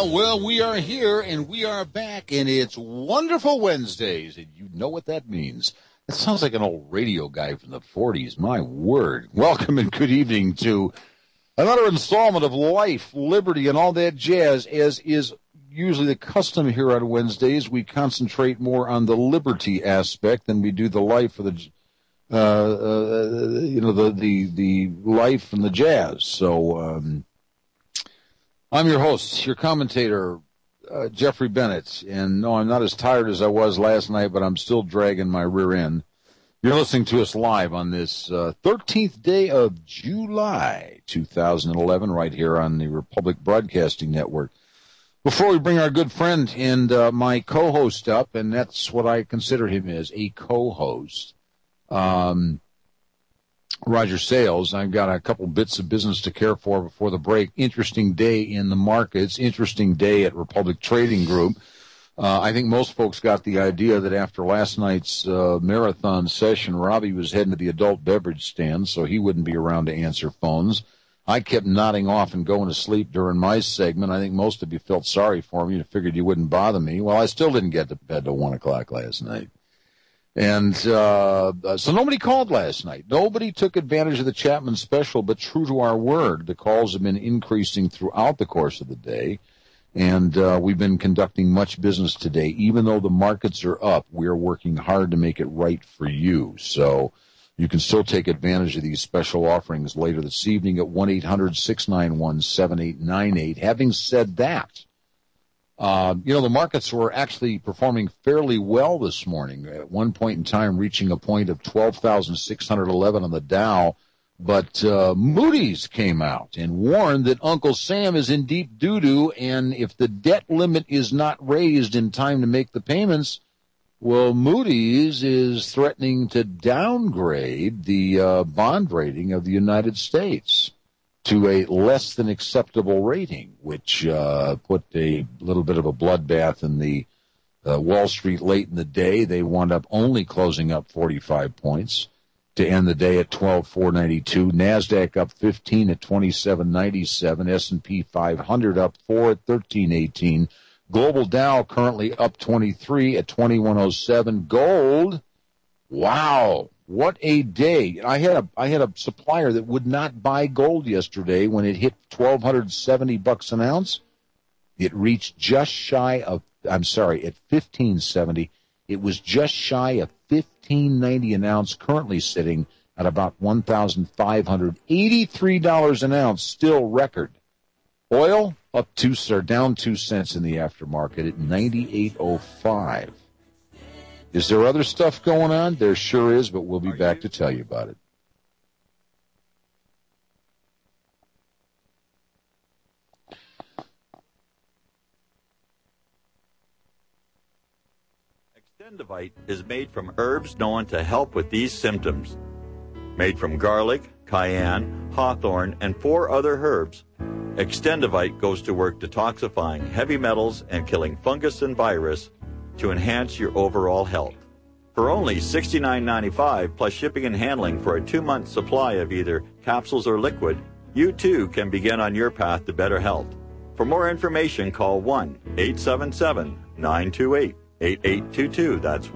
Well, we are here, and we are back, and it's Wonderful Wednesdays, and you know what that means. That sounds like an old radio guy from the 40s, my word. Welcome and good evening to another installment of Life, Liberty, and all that jazz. As is usually the custom here on Wednesdays, we concentrate more on the liberty aspect than we do the life of the the life and the jazz. So I'm your host, your commentator, Jeffrey Bennett. And no, I'm not as tired as I was last night, but I'm still dragging my rear end. You're listening to us live on this 13th day of July 2011 right here on the Republic Broadcasting Network. Before we bring our good friend and my co-host up, and that's what I consider him as, a co-host, Roger Sales, I've got a couple bits of business to care for before the break. Interesting day in the markets, interesting day at Republic Trading Group. I think most folks got the idea that after last night's marathon session, Robbie was heading to the adult beverage stand, so he wouldn't be around to answer phones. I kept nodding off and going to sleep during my segment. I think most of you felt sorry for me. You figured you wouldn't bother me. Well, I still didn't get to bed till 1 o'clock last night. And so nobody called last night. Nobody took advantage of the Chapman special, but true to our word, the calls have been increasing throughout the course of the day. And we've been conducting much business today. Even though the markets are up, we are working hard to make it right for you. So you can still take advantage of these special offerings later this evening at 1-800-691-7898. Having said that, the markets were actually performing fairly well this morning. At one point in time, reaching a point of 12,611 on the Dow. But Moody's came out and warned that Uncle Sam is in deep doo-doo, and if the debt limit is not raised in time to make the payments, well, Moody's is threatening to downgrade the bond rating of the United States to a less than acceptable rating, which put a little bit of a bloodbath in the Wall Street late in the day. They wound up only closing up 45 points to end the day at 12,492. NASDAQ up 15 at 2797. S&P 500 up 4 at 1318. Global Dow currently up 23 at 2107. Gold, wow. What a day. I had a supplier that would not buy gold yesterday when it hit $1,270 an ounce. It reached just shy of, at 1570. It was just shy of $1,590 an ounce, currently sitting at about $1,583 an ounce, still record. Oil down 2 cents in the aftermarket at 98.05. Is there other stuff going on? There sure is, but we'll be back to tell you about it. Extendivite is made from herbs known to help with these symptoms. Made from garlic, cayenne, hawthorn, and 4 other herbs, Extendivite goes to work detoxifying heavy metals and killing fungus and virus to enhance your overall health. For only $69.95 plus shipping and handling for a 2-month supply of either capsules or liquid, you too can begin on your path to better health. For more information, call 1-877-928-8822. That's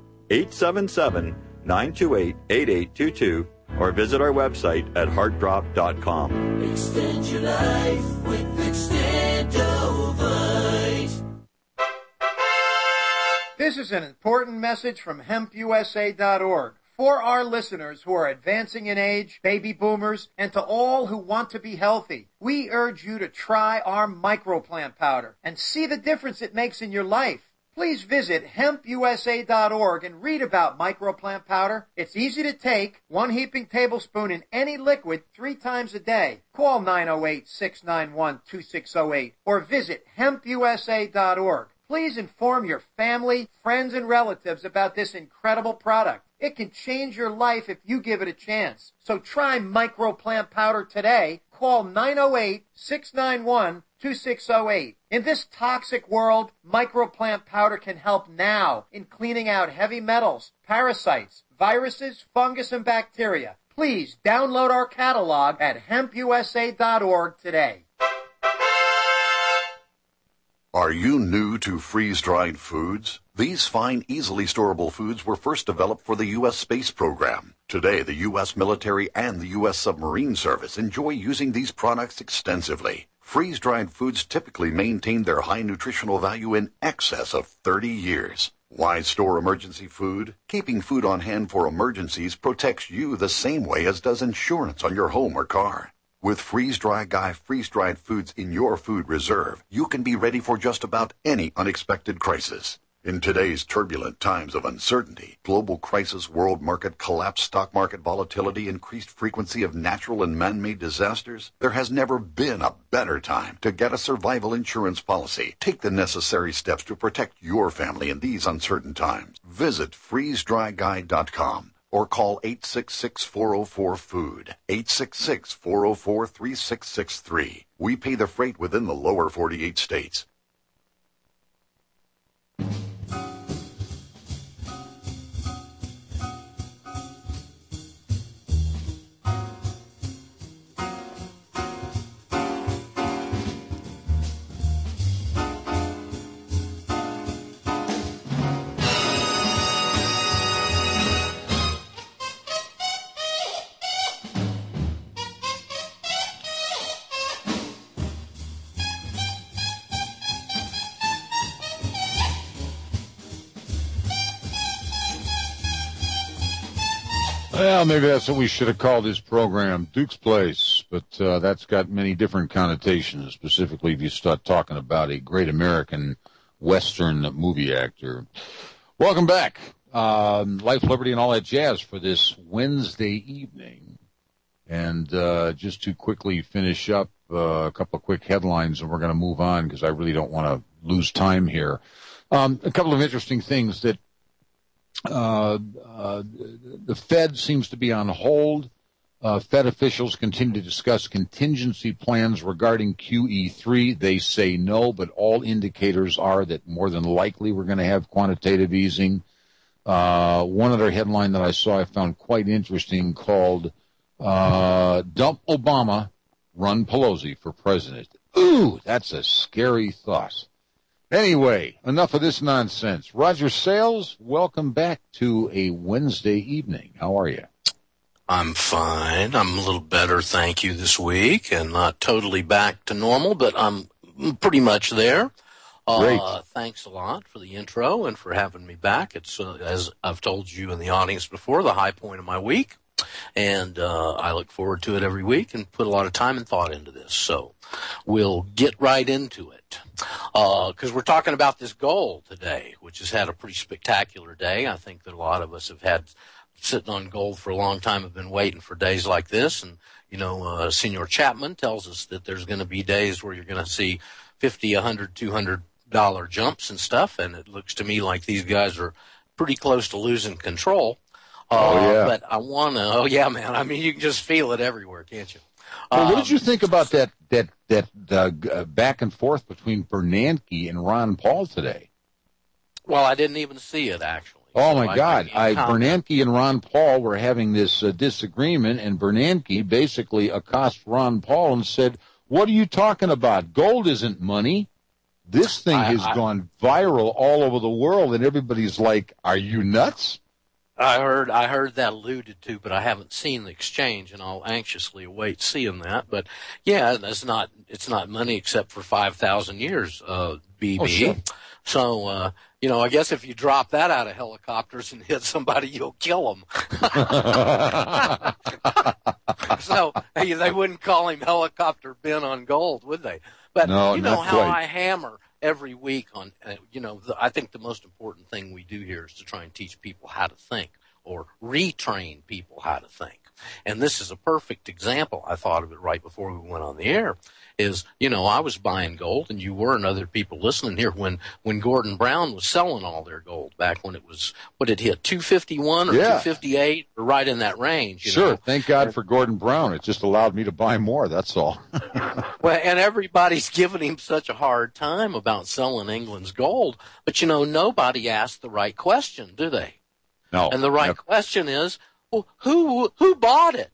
1-877-928-8822. Or visit our website at heartdrop.com. Extend your life with Extendovite. This is an important message from HempUSA.org. For our listeners who are advancing in age, baby boomers, and to all who want to be healthy, we urge you to try our microplant powder and see the difference it makes in your life. Please visit HempUSA.org and read about microplant powder. It's easy to take, 1 heaping tablespoon in any liquid 3 times a day. Call 908-691-2608 or visit HempUSA.org. Please inform your family, friends, and relatives about this incredible product. It can change your life if you give it a chance. So try microplant powder today. Call 908-691-2608. In this toxic world, microplant powder can help now in cleaning out heavy metals, parasites, viruses, fungus, and bacteria. Please download our catalog at HempUSA.org today. Are you new to freeze-dried foods? These fine, easily storable foods were first developed for the U.S. space program. Today, the U.S. military and the U.S. submarine service enjoy using these products extensively. Freeze-dried foods typically maintain their high nutritional value in excess of 30 years. Why store emergency food? Keeping food on hand for emergencies protects you the same way as does insurance on your home or car. With Freeze-Dry Guy freeze-dried foods in your food reserve, you can be ready for just about any unexpected crisis. In today's turbulent times of uncertainty, global crisis, world market collapse, stock market volatility, increased frequency of natural and man-made disasters, there has never been a better time to get a survival insurance policy. Take the necessary steps to protect your family in these uncertain times. Visit freezedryguy.com. or call 866-404-FOOD, 866-404-3663. We pay the freight within the lower 48 states. Well, maybe that's what we should have called this program, Duke's Place, but that's got many different connotations, specifically if you start talking about a great American Western movie actor. Welcome back. Life, Liberty, and all that jazz for this Wednesday evening. And just to quickly finish up a couple of quick headlines, and we're going to move on because I really don't want to lose time here. A couple of interesting things that the Fed seems to be on hold. Fed officials continue to discuss contingency plans regarding QE3. They say no, but all indicators are that more than likely we're going to have quantitative easing. One other headline that I saw I found quite interesting called Dump Obama, Run Pelosi for President. Ooh, that's a scary thought. Anyway, enough of this nonsense. Roger Sales, welcome back to a Wednesday evening. How are you? I'm fine. I'm a little better, thank you, this week, and not totally back to normal, but I'm pretty much there. Great. Thanks a lot for the intro and for having me back. It's, as I've told you in the audience before, the high point of my week, and I look forward to it every week and put a lot of time and thought into this. So we'll get right into it. Because we're talking about this gold today, which has had a pretty spectacular day. I think that a lot of us have had sitting on gold for a long time, have been waiting for days like this. And, you know, Senor Chapman tells us that there's going to be days where you're going to see $50, $100, $200 jumps and stuff. And it looks to me like these guys are pretty close to losing control. Yeah. But I want to, oh yeah, man. I mean, you can just feel it everywhere, can't you? Well, what did you think about that back and forth between Bernanke and Ron Paul today? Well, I didn't even see it, actually. Oh, my God. Bernanke and Ron Paul were having this disagreement, and Bernanke basically accosted Ron Paul and said, what are you talking about? Gold isn't money. This thing has gone viral all over the world, and everybody's like, are you nuts? I heard that alluded to, but I haven't seen the exchange, and I'll anxiously await seeing that. But yeah, it's not money except for 5,000 years, BB. Oh, sure. So, you know, I guess if you drop that out of helicopters and hit somebody, you'll kill them. So they wouldn't call him Helicopter Ben on gold, would they? But no, you know how quite. I hammer every week on, I think the most important thing we do here is to try and teach people how to think or retrain people how to think. And this is a perfect example. I thought of it right before we went on the air is, you know, I was buying gold and you were and other people listening here when Gordon Brown was selling all their gold back when it was, what it hit, 251 or 258 or right in that range. You know? Thank God for Gordon Brown. It just allowed me to buy more. That's all. Well, and everybody's giving him such a hard time about selling England's gold. But, you know, nobody asked the right question, do they? No. And the right question is, well, who bought it?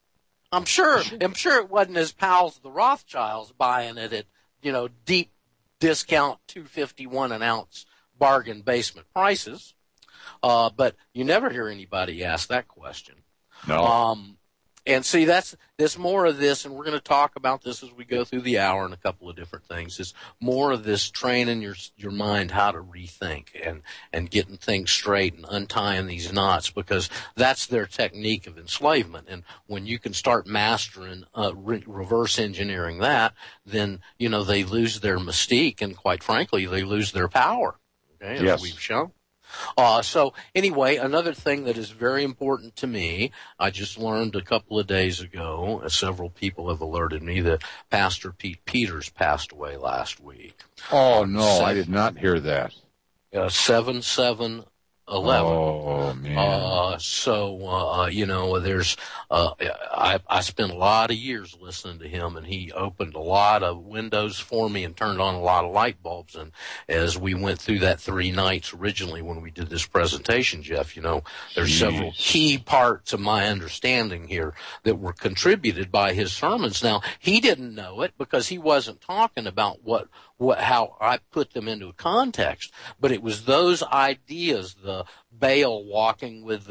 I'm sure it wasn't his pals, the Rothschilds, buying it at, you know, deep discount $2.51 an ounce bargain basement prices. But you never hear anybody ask that question. No. And see, there's more of this, and we're going to talk about this as we go through the hour and a couple of different things. Is more of this training your mind how to rethink and getting things straight and untying these knots, because that's their technique of enslavement. And when you can start mastering reverse engineering that, then they lose their mystique, and quite frankly, they lose their power. Okay, yes. As we've shown. So anyway, another thing that is very important to me, I just learned a couple of days ago, several people have alerted me that Pastor Pete Peters passed away last week. Oh, no, I did not hear that. 7/7/11. Oh, man. There's, I spent a lot of years listening to him, and he opened a lot of windows for me and turned on a lot of light bulbs. And as we went through that 3 nights originally when we did this presentation, Jeff, there's several key parts of my understanding here that were contributed by his sermons. Now, he didn't know it because he wasn't talking about how I put them into a context, but it was those ideas, the Baal walking with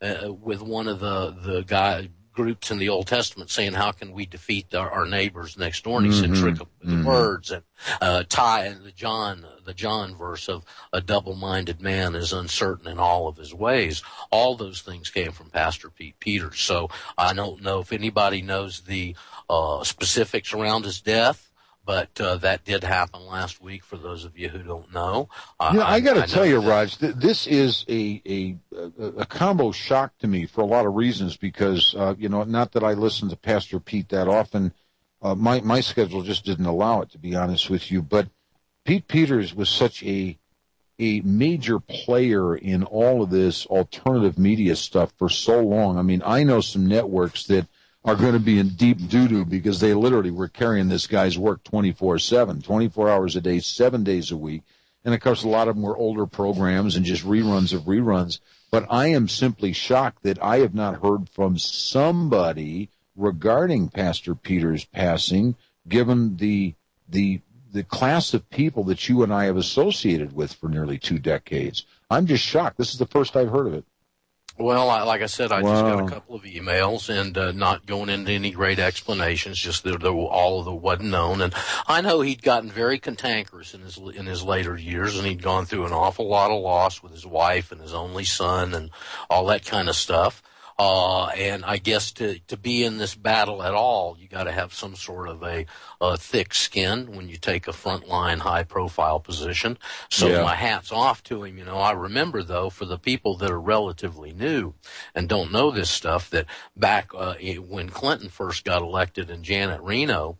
one of the groups in the Old Testament saying, how can we defeat our neighbors next door? And he said, trick them with the words, and and the John verse of a double-minded man is uncertain in all of his ways. All those things came from Pastor Pete Peters. So I don't know if anybody knows the specifics around his death. But that did happen last week, for those of you who don't know. I got to tell you, Raj, this is a combo shock to me for a lot of reasons, because, not that I listen to Pastor Pete that often. My schedule just didn't allow it, to be honest with you. But Pete Peters was such a major player in all of this alternative media stuff for so long. I mean, I know some networks that are going to be in deep doo-doo because they literally were carrying this guy's work 24/7, 24 hours a day, 7 days a week. And, of course, a lot of them were older programs and just reruns of reruns. But I am simply shocked that I have not heard from somebody regarding Pastor Peters' passing, given the class of people that you and I have associated with for nearly 2 decades. I'm just shocked. This is the first I've heard of it. Well, like I said, I just got a couple of emails, and not going into any great explanations, just that all of the wasn't known. And I know he'd gotten very cantankerous in his later years, and he'd gone through an awful lot of loss with his wife and his only son and all that kind of stuff. And I guess to be in this battle at all, you got to have some sort of a thick skin when you take a frontline, high-profile position. So my hat's off to him. I remember, though, for the people that are relatively new and don't know this stuff, that back when Clinton first got elected and Janet Reno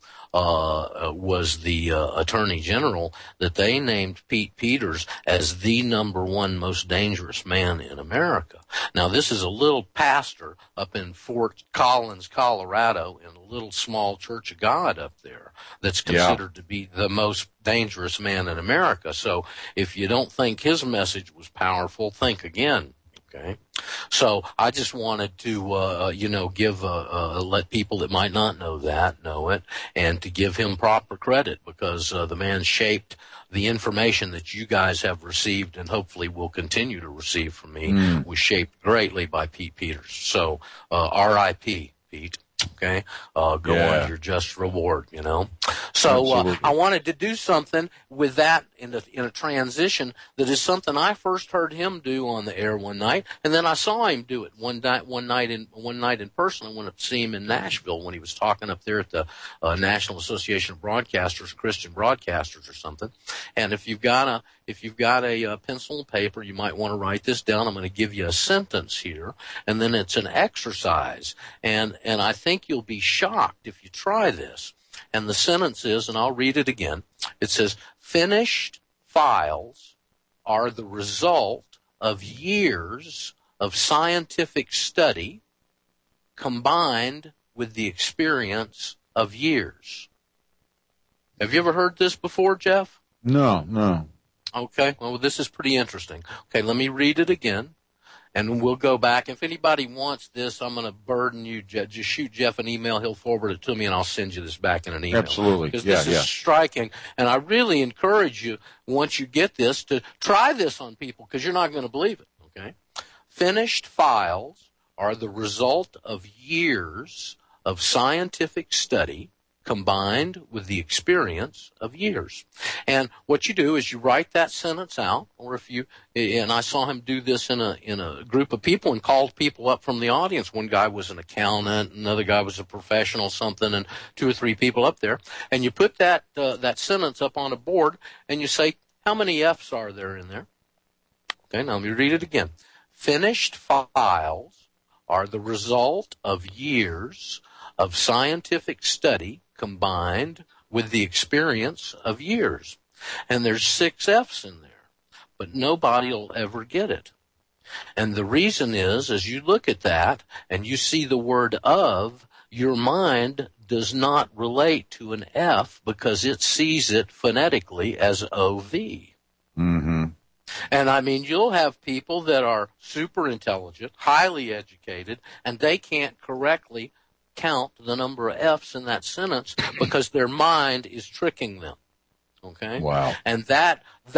was the Attorney General, that they named Pete Peters as the #1 most dangerous man in America. Now, this is a little pastor up in Fort Collins, Colorado, in a little small Church of God up there that's considered to be the most dangerous man in America. So if you don't think his message was powerful, think again. Okay. So I just wanted to, give, let people that might not know that know it, and to give him proper credit, because the man shaped the information that you guys have received and hopefully will continue to receive from me was shaped greatly by Pete Peters. So, R.I.P. Pete. Okay. Go on to your just reward, So, I wanted to do something with that in a transition that is something I first heard him do on the air one night, and then I saw him do it one night in person. I went up to see him in Nashville when he was talking up there at the National Association of Broadcasters, Christian Broadcasters or something. And if you've got a pencil and paper, you might want to write this down. I'm going to give you a sentence here, and then it's an exercise. And I think you'll be shocked if you try this. And the sentence is, and I'll read it again, it says, finished files are the result of years of scientific study combined with the experience of years. Have you ever heard this before, Jeff? No. Okay, well, this is pretty interesting. Okay, let me read it again. And we'll go back. If anybody wants this, I'm going to burden you. Just shoot Jeff an email. He'll forward it to me, and I'll send you this back in an email. Absolutely. Because this is striking. And I really encourage you, once you get this, to try this on people, because you're not going to believe it, okay? Finished files are the result of years of scientific study combined with the experience of years. And what you do is you write that sentence out, or if you, and I saw him do this in a group of people and called people up from the audience. One guy was an accountant, another guy was a professional something, and 2 or 3 people up there. And you put that sentence up on a board and you say, how many F's are there in there? Okay, now let me read it again. Finished files are the result of years of scientific study combined with the experience of years. And there's 6 F's in there, but nobody will ever get it. And the reason is, as you look at that and you see the word of, your mind does not relate to an F because it sees it phonetically as O-V. Mm-hmm. And I mean, you'll have people that are super intelligent, highly educated, and they can't correctly count the number of F's in that sentence because their mind is tricking them. Okay? Wow. And that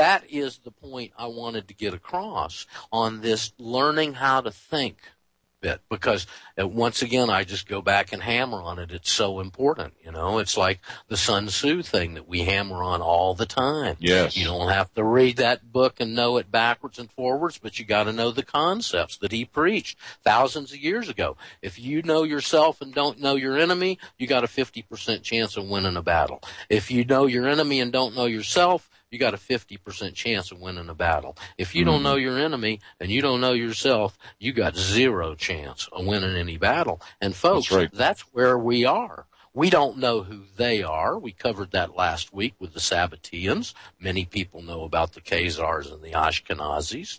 is the point I wanted to get across on this learning how to think bit, because once again, I just go back and hammer on it. It's so important. You know, it's like the Sun Tzu thing that we hammer on all the time. Yes. You don't have to read that book and know it backwards and forwards, but you got to know the concepts that he preached thousands of years ago. If you know yourself and don't know your enemy, you got a 50% chance of winning a battle. If you know your enemy and don't know yourself, you got a 50% chance of winning a battle. If you don't know your enemy and you don't know yourself, you got 0 chance of winning any battle. And folks, that's where we are. We don't know who they are. We covered that last week with the Sabbateans. Many people know about the Khazars and the Ashkenazis.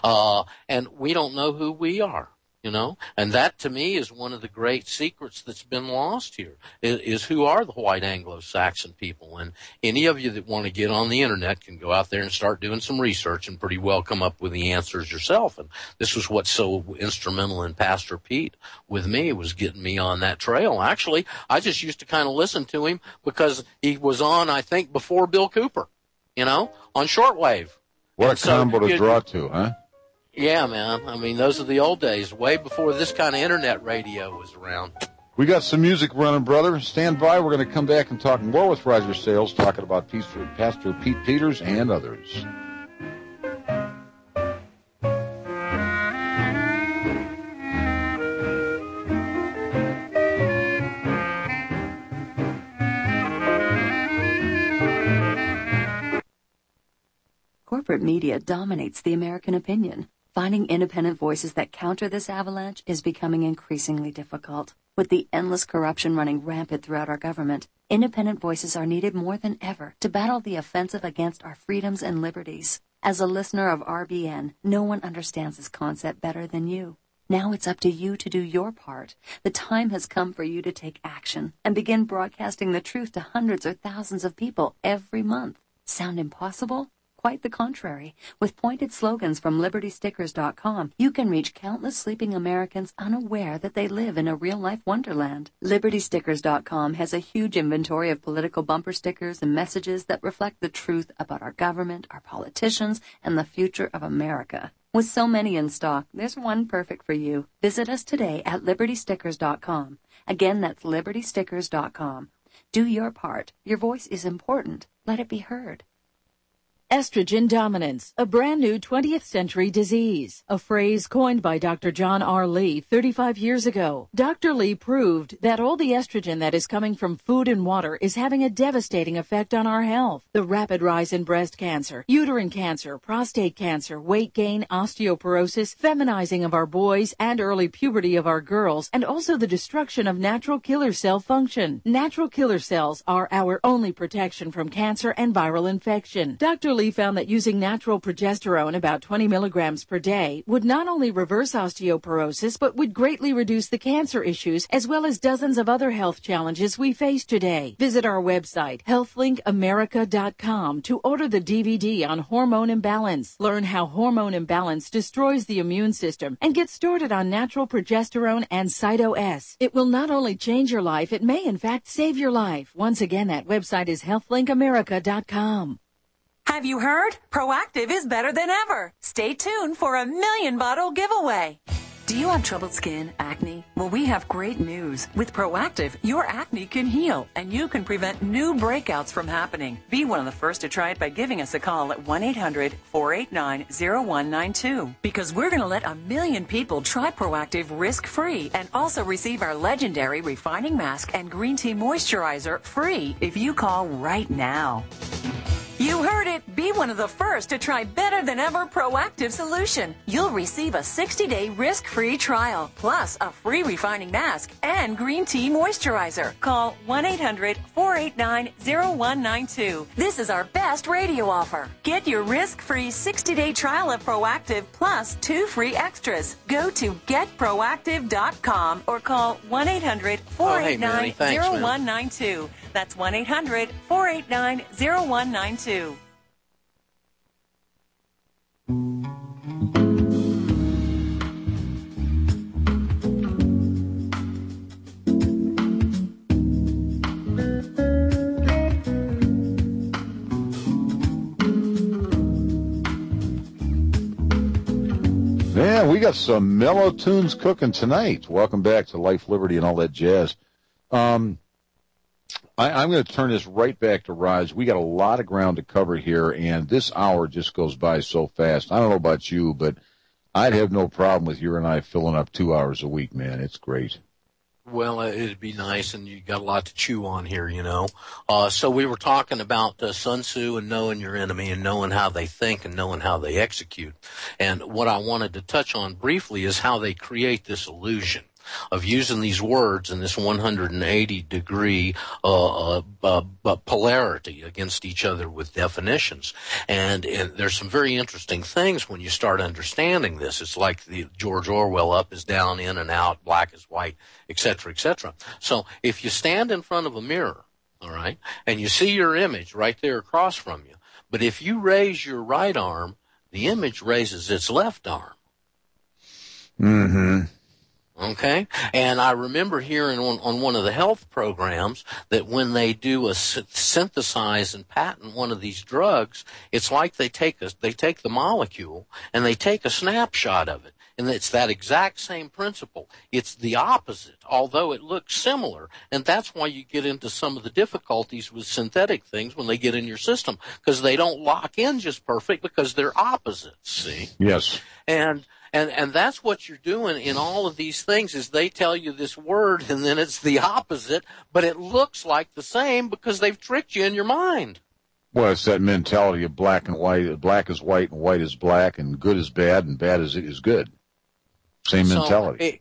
And we don't know who we are. You know, and that to me is one of the great secrets that's been lost here is who are the white Anglo-Saxon people. And any of you that want to get on the internet can go out there and start doing some research and pretty well come up with the answers yourself. And this was what's so instrumental in Pastor Pete with me, was getting me on that trail. Actually, I just used to kind of listen to him because he was on, I think, before Bill Cooper, you know, on shortwave. What a combo to draw to, huh? Yeah, man. I mean, those are the old days, way before this kind of internet radio was around. We got some music running, brother. Stand by. We're going to come back and talk more with Roger Sales, talking about Pastor Pete Peters and others. Corporate media dominates the American opinion. Finding independent voices that counter this avalanche is becoming increasingly difficult. With the endless corruption running rampant throughout our government, independent voices are needed more than ever to battle the offensive against our freedoms and liberties. As a listener of RBN, no one understands this concept better than you. Now it's up to you to do your part. The time has come for you to take action and begin broadcasting the truth to hundreds or thousands of people every month. Sound impossible? Quite the contrary. With pointed slogans from LibertyStickers.com, you can reach countless sleeping Americans unaware that they live in a real-life wonderland. LibertyStickers.com has a huge inventory of political bumper stickers and messages that reflect the truth about our government, our politicians, and the future of America. With so many in stock, there's one perfect for you. Visit us today at LibertyStickers.com. Again, that's LibertyStickers.com. Do your part. Your voice is important. Let it be heard. Estrogen dominance, a brand new 20th century disease, a phrase coined by Dr. John R. Lee 35 years ago. Dr. Lee proved that all the estrogen that is coming from food and water is having a devastating effect on our health. The rapid rise in breast cancer, uterine cancer, prostate cancer, weight gain, osteoporosis, feminizing of our boys, and early puberty of our girls, and also the destruction of natural killer cell function. Natural killer cells are our only protection from cancer and viral infection. Dr. Lee found that using natural progesterone, about 20 milligrams per day, would not only reverse osteoporosis, but would greatly reduce the cancer issues as well as dozens of other health challenges we face today. Visit our website, healthlinkamerica.com, to order the DVD on hormone imbalance. Learn how hormone imbalance destroys the immune system and get started on natural progesterone and Cyto-S. It will not only change your life, it may in fact save your life. Once again, that website is healthlinkamerica.com. Have you heard? Proactiv is better than ever. Stay tuned for a 1,000,000-bottle giveaway. Do you have troubled skin, acne? Well, we have great news. With Proactiv, your acne can heal, and you can prevent new breakouts from happening. Be one of the first to try it by giving us a call at 1-800-489-0192. Because we're going to let 1,000,000 people try Proactiv risk-free and also receive our legendary refining mask and green tea moisturizer free if you call right now. You heard it. Be one of the first to try better than ever Proactiv solution. You'll receive a 60-day risk-free trial, plus a free refining mask and green tea moisturizer. Call 1-800-489-0192. This is our best radio offer. Get your risk-free 60-day trial of Proactiv plus 2 free extras. Go to getproactiv.com or call 1-800-489-0192. That's 1-800-489-0192. Yeah, we got some mellow tunes cooking tonight. Welcome back to Life, Liberty, and all that jazz. I'm going to turn this right back to Raj. We got a lot of ground to cover here, and this hour just goes by so fast. I don't know about you, but I'd have no problem with you and I filling up 2 hours a week, man. It's great. Well, it'd be nice, and you got a lot to chew on here, you know. So we were talking about Sun Tzu and knowing your enemy and knowing how they think and knowing how they execute. And what I wanted to touch on briefly is how they create this illusion of using these words in this 180-degree polarity against each other with definitions. And there's some very interesting things when you start understanding this. It's like the George Orwell, up is down, in and out, black is white, etc., etc. So if you stand in front of a mirror, all right, and you see your image right there across from you, but if you raise your right arm, the image raises its left arm. Mm-hmm. Okay? And I remember hearing on one of the health programs that when they do synthesize and patent one of these drugs, it's like they take the molecule and they take a snapshot of it. And it's that exact same principle. It's the opposite, although it looks similar. And that's why you get into some of the difficulties with synthetic things when they get in your system, because they don't lock in just perfect because they're opposites, see? Yes. And that's what you're doing in all of these things is they tell you this word and then it's the opposite, but it looks like the same because they've tricked you in your mind. Well, it's that mentality of black and white. Black is white and white is black, and good is bad and bad is good. Same mentality.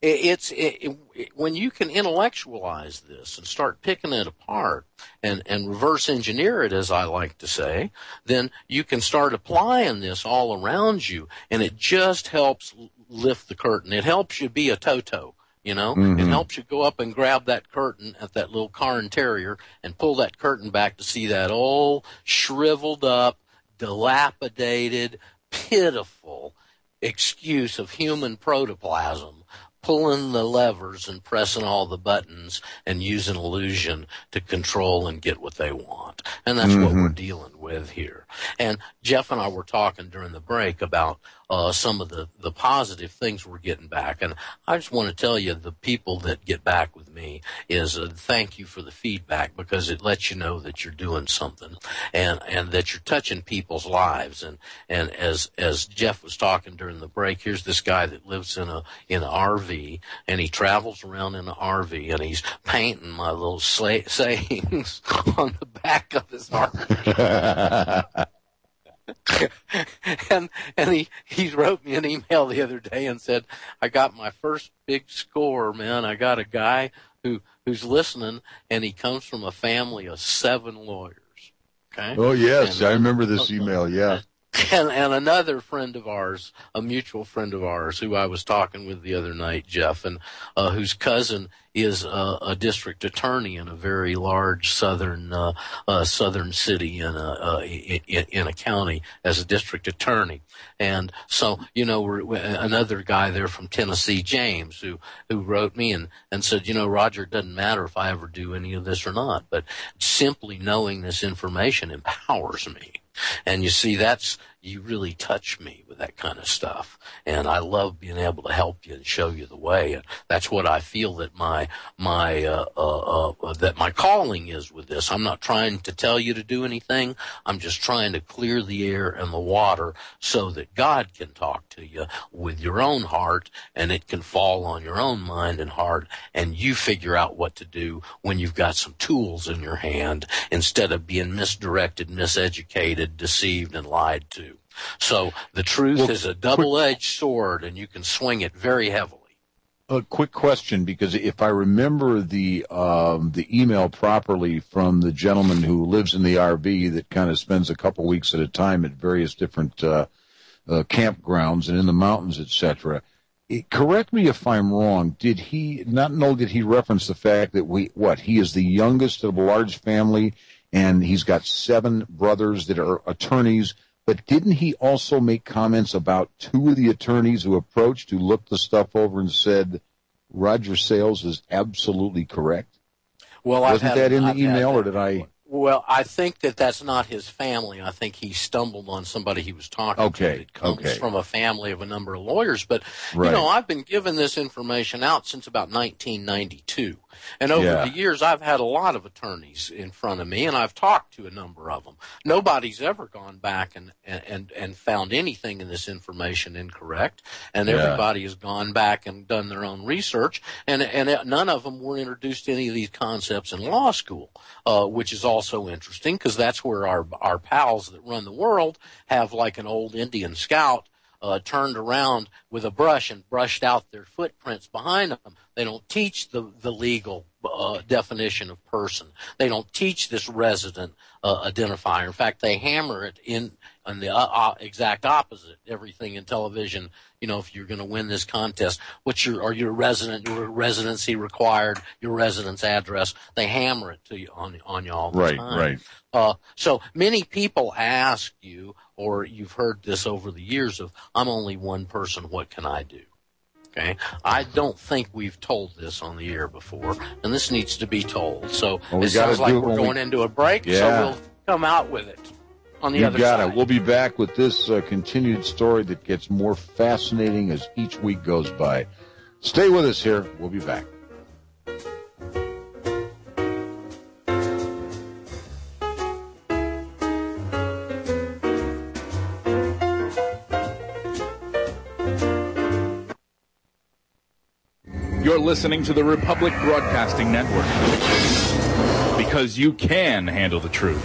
When you can intellectualize this and start picking it apart and reverse engineer it, as I like to say, then you can start applying this all around you, and it just helps lift the curtain. It helps you be a Toto, you know? Mm-hmm. It helps you go up and grab that curtain at that little car interior and pull that curtain back to see that old, shriveled up, dilapidated, pitiful excuse of human protoplasm pulling the levers and pressing all the buttons and using illusion to control and get what they want. And that's what we're dealing with here. And Jeff and I were talking during the break about some of the positive things we're getting back. And I just want to tell you, the people that get back with me is thank you for the feedback, because it lets you know that you're doing something and that you're touching people's lives. And as Jeff was talking during the break, here's this guy that lives in an RV, and he travels around in an RV, and he's painting my little sayings on the back of his RV. and he wrote me an email the other day and said, I got my first big score, man. I got a guy who's listening, and he comes from a family of 7 lawyers. Okay. Oh, yes. And, I remember this email. Yeah. And another friend of ours, a mutual friend of ours, who I was talking with the other night, Jeff, and whose cousin is a district attorney in a very large southern city in a county as a district attorney. And so, another guy there from Tennessee, James, who wrote me and said, Roger, it doesn't matter if I ever do any of this or not, but simply knowing this information empowers me. And you see, you really touch me with that kind of stuff. And I love being able to help you and show you the way. And that's what I feel that my calling is with this. I'm not trying to tell you to do anything. I'm just trying to clear the air and the water so that God can talk to you with your own heart, and it can fall on your own mind and heart, and you figure out what to do when you've got some tools in your hand instead of being misdirected, miseducated, deceived, and lied to. So the truth is a double-edged sword, and you can swing it very heavily. A quick question, because if I remember the email properly from the gentleman who lives in the RV that kind of spends a couple weeks at a time at various different campgrounds and in the mountains, etc. Correct me if I'm wrong. Did he reference the fact that he is the youngest of a large family, and he's got 7 brothers that are attorneys? But didn't he also make comments about 2 of the attorneys who approached, who looked the stuff over and said, Roger Sales is absolutely correct? Well, wasn't that in the email, or did I? Well, I think that's not his family. I think he stumbled on somebody he was talking to. It comes from a family of a number of lawyers. But, I've been giving this information out since about 1992. And over the years, I've had a lot of attorneys in front of me, and I've talked to a number of them. Nobody's ever gone back and found anything in this information incorrect, and everybody has gone back and done their own research, and none of them were introduced to any of these concepts in law school, which is also interesting, because that's where our pals that run the world have, like an old Indian scout, turned around with a brush and brushed out their footprints behind them. They don't teach the legal definition of person. They don't teach this resident identifier. In fact, they hammer it on the exact opposite. Everything in television, if you're going to win this contest, are your residency required, your residence address? They hammer it to you on you all the time. Right. So many people ask you, or you've heard this over the years of, I'm only one person, what can I do? Okay. I don't think we've told this on the air before, and this needs to be told. So it sounds like we're going into a break, so we'll come out with it on the other side. We'll be back with this continued story that gets more fascinating as each week goes by. Stay with us here. We'll be back. You're listening to the Republic Broadcasting Network, because you can handle the truth.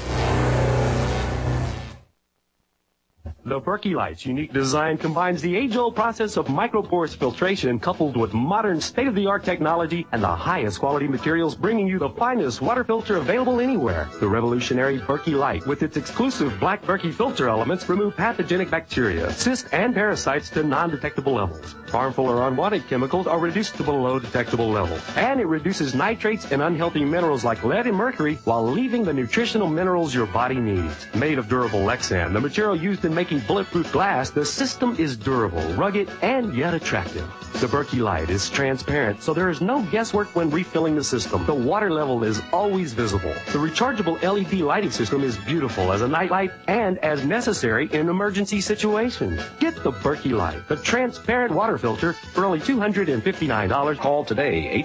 The Berkey Light's unique design combines the age-old process of microporous filtration coupled with modern state-of-the-art technology and the highest quality materials, bringing you the finest water filter available anywhere. The revolutionary Berkey Light, with its exclusive black Berkey filter elements, remove pathogenic bacteria, cysts, and parasites to non-detectable levels. Harmful or unwanted chemicals are reduced to below detectable levels. And it reduces nitrates and unhealthy minerals like lead and mercury while leaving the nutritional minerals your body needs. Made of durable Lexan, the material used in making bulletproof glass, the system is durable, rugged, and yet attractive. The Berkey Light is transparent, so there is no guesswork when refilling the system. The water level is always visible. The rechargeable LED lighting system is beautiful as a nightlight and as necessary in emergency situations. Get the Berkey Light, the transparent water filter, for only $259. Call today,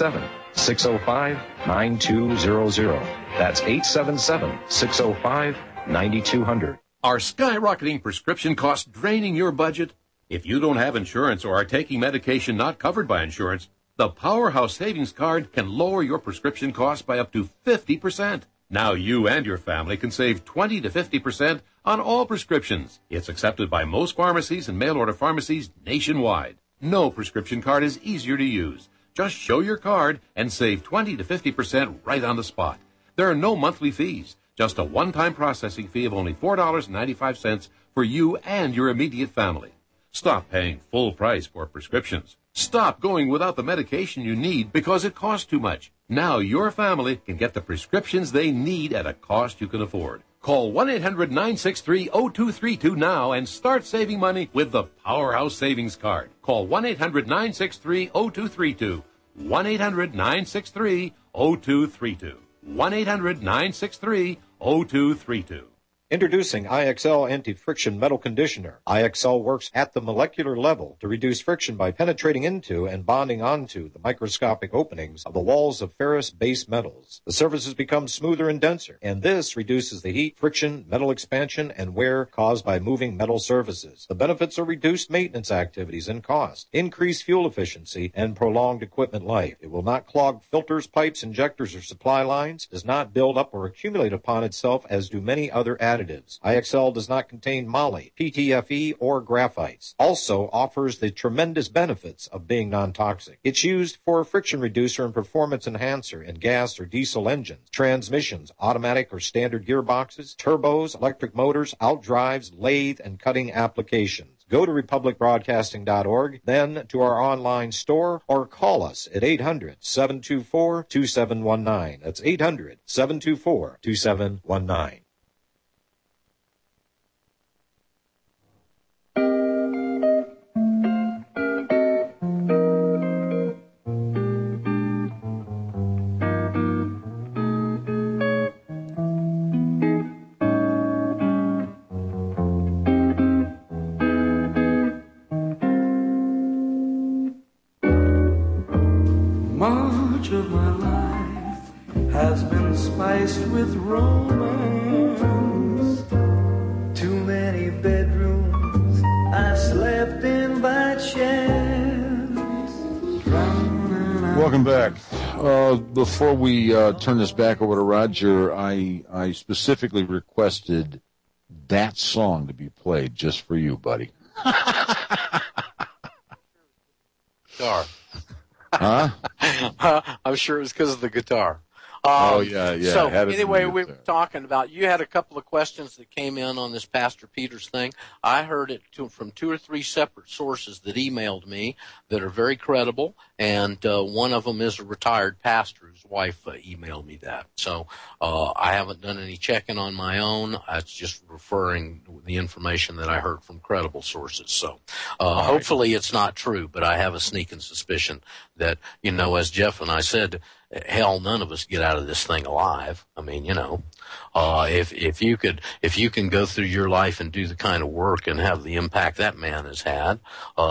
877-605-9200. That's 877-605-9200. Are skyrocketing prescription costs draining your budget? If you don't have insurance or are taking medication not covered by insurance, the Powerhouse Savings Card can lower your prescription costs by up to 50%. Now you and your family can save 20 to 50% on all prescriptions. It's accepted by most pharmacies and mail-order pharmacies nationwide. No prescription card is easier to use. Just show your card and save 20 to 50% right on the spot. There are no monthly fees. Just a one-time processing fee of only $4.95 for you and your immediate family. Stop paying full price for prescriptions. Stop going without the medication you need because it costs too much. Now your family can get the prescriptions they need at a cost you can afford. Call 1-800-963-0232 now and start saving money with the Powerhouse Savings Card. Call 1-800-963-0232. 1-800-963-0232. 1-800-963-0232. Introducing IXL Anti-Friction Metal Conditioner. IXL works at the molecular level to reduce friction by penetrating into and bonding onto the microscopic openings of the walls of ferrous-based metals. The surfaces become smoother and denser, and this reduces the heat, friction, metal expansion, and wear caused by moving metal surfaces. The benefits are reduced maintenance activities and cost, increased fuel efficiency, and prolonged equipment life. It will not clog filters, pipes, injectors, or supply lines, does not build up or accumulate upon itself as do many other additives. IXL does not contain moly, PTFE, or graphites. Also offers the tremendous benefits of being non-toxic. It's used for a friction reducer and performance enhancer in gas or diesel engines, transmissions, automatic or standard gearboxes, turbos, electric motors, outdrives, lathe, and cutting applications. Go to republicbroadcasting.org, then to our online store, or call us at 800-724-2719. That's 800-724-2719. Much of my life has been spiced with romance. Too many bedrooms I slept in by chance. Welcome back. Before we turn this back over to Roger, I specifically requested that song to be played just for you, buddy. Guitar. Huh? I'm sure it was because of the guitar. Yeah. So anyway, we were talking about, you had a couple of questions that came in on this Pastor Peters thing. I heard it from 2 or 3 separate sources that emailed me that are very credible, and one of them is a retired pastor whose wife emailed me that. So I haven't done any checking on my own. It's just referring the information that I heard from credible sources. So hopefully it's not true, but I have a sneaking suspicion that, as Jeff and I said, hell, none of us get out of this thing alive. I mean, if you can go through your life and do the kind of work and have the impact that man has had,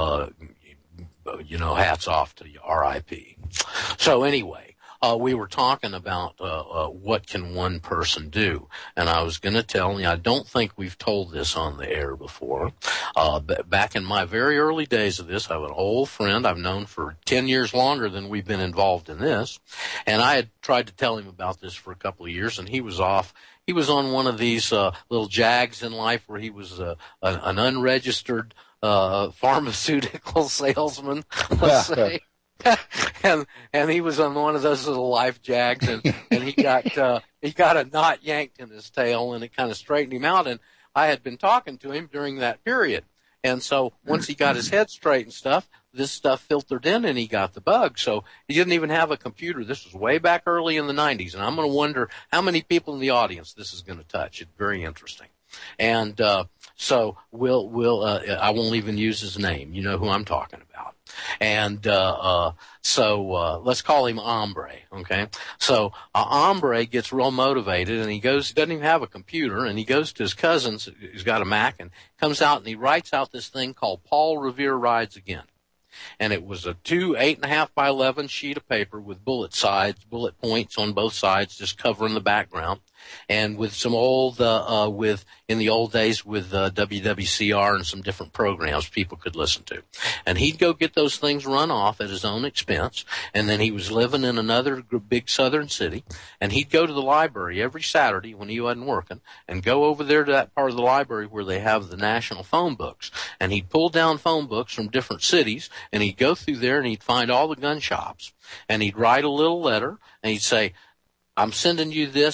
hats off to you, R.I.P. So anyway, we were talking about what can one person do, and I was going to tell you, I don't think we've told this on the air before. Back in my very early days of this, I have an old friend I've known for 10 years longer than we've been involved in this, and I had tried to tell him about this for a couple of years, and he was off. He was on one of these little jags in life where he was an unregistered pharmaceutical salesman, let's say. and he was on one of those little life jags, and he got a knot yanked in his tail, and it kind of straightened him out. And I had been talking to him during that period, and so once he got his head straight and stuff, this stuff filtered in, and he got the bug. So he didn't even have a computer. This was way back early in the 90s, and I'm going to wonder how many people in the audience this is going to touch. It's very interesting. And so I won't even use his name. You know who I'm talking about. And so let's call him Hombre, okay? So Hombre gets real motivated, and he doesn't even have a computer, and he goes to his cousin's who's got a Mac, and comes out and he writes out this thing called Paul Revere Rides Again. And it was a 8.5 by 11 sheet of paper with bullet points on both sides, just covering the background. And with some old, in the old days with WWCR and some different programs people could listen to. And he'd go get those things run off at his own expense. And then he was living in another big southern city. And he'd go to the library every Saturday when he wasn't working and go over there to that part of the library where they have the national phone books. And he'd pull down phone books from different cities, and he'd go through there and he'd find all the gun shops. And he'd write a little letter and he'd say, I'm sending you this.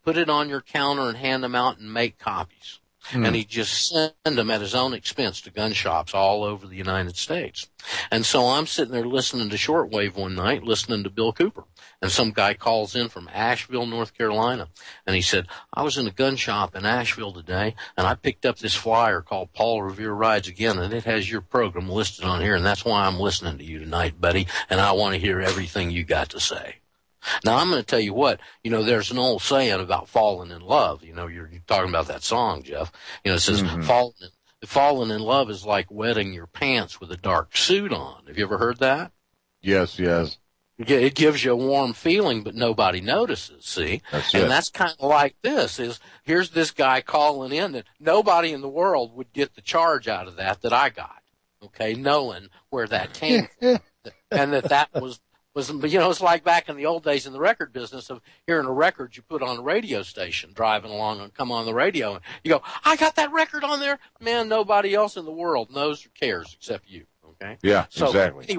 put it on your counter and hand them out and make copies. And he'd just send them at his own expense to gun shops all over the United States. And so I'm sitting there listening to shortwave one night, listening to Bill Cooper. And some guy calls in from Asheville, North Carolina. And he said, I was in a gun shop in Asheville today, and I picked up this flyer called Paul Revere Rides Again, and it has your program listed on here, and that's why I'm listening to you tonight, buddy, and I want to hear everything you got to say. Now, I'm going to tell you what, there's an old saying about falling in love. You're talking about that song, Jeff. It says, falling in love is like wetting your pants with a dark suit on. Have you ever heard that? Yes. It gives you a warm feeling, but nobody notices, see? That's kind of like this, here's this guy calling in that nobody in the world would get the charge out of that I got, okay, knowing where that came from. And that was, it's like back in the old days in the record business of hearing a record you put on a radio station, driving along and come on the radio, and you go, I got that record on there. Man, nobody else in the world knows or cares except you, okay? Yeah, exactly.